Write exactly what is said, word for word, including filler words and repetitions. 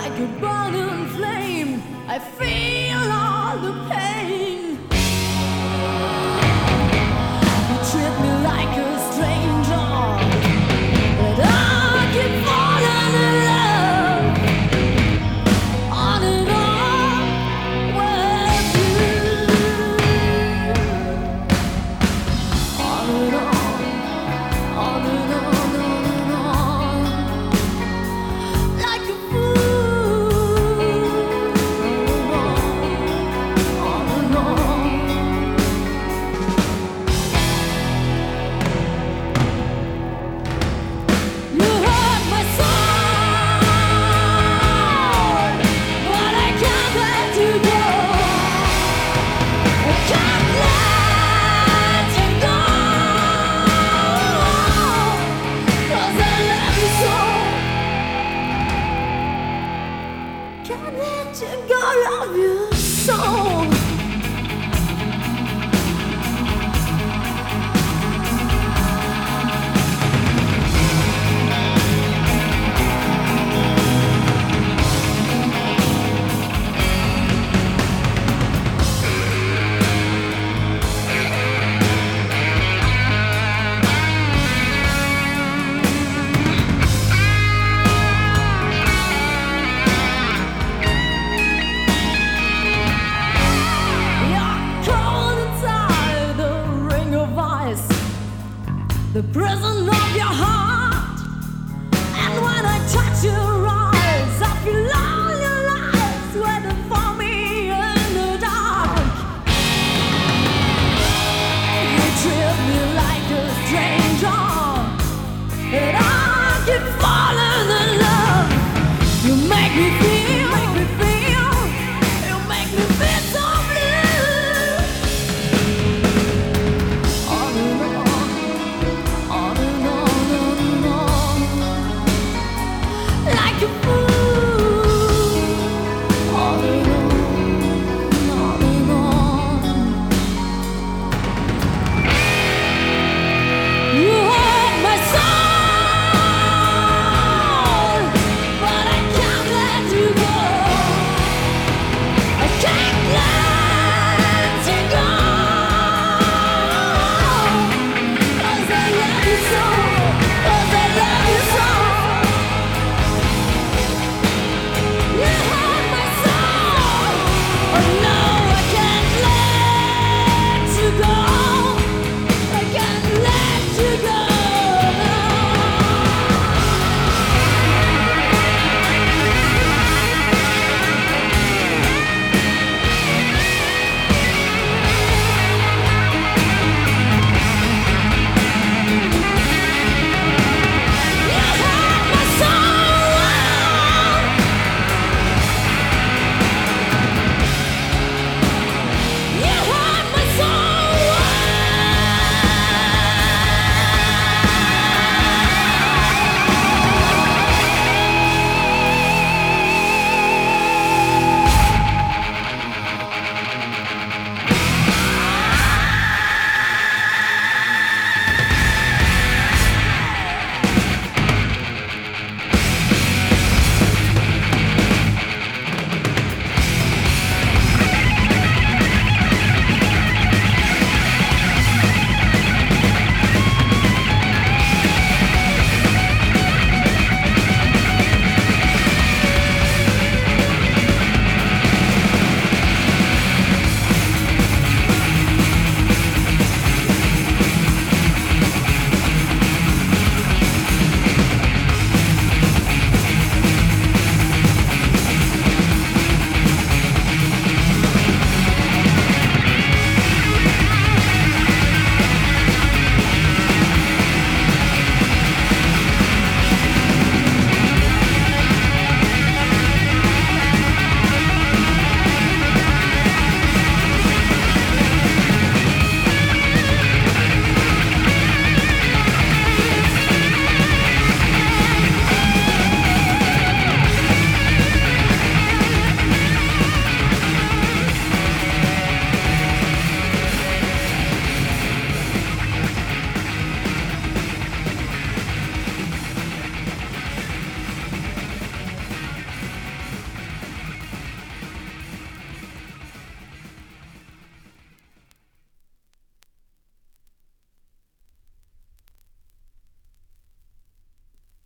like a burning flame. I feel all the pain. You treat me like a stranger, but I keep falling in love on and on with you. On and on, on and on, on and on, like a fool. On and on. You hurt my soul, but I can't let you go. I can't let you go, 'cause I love you so. Can't let you go, love you so.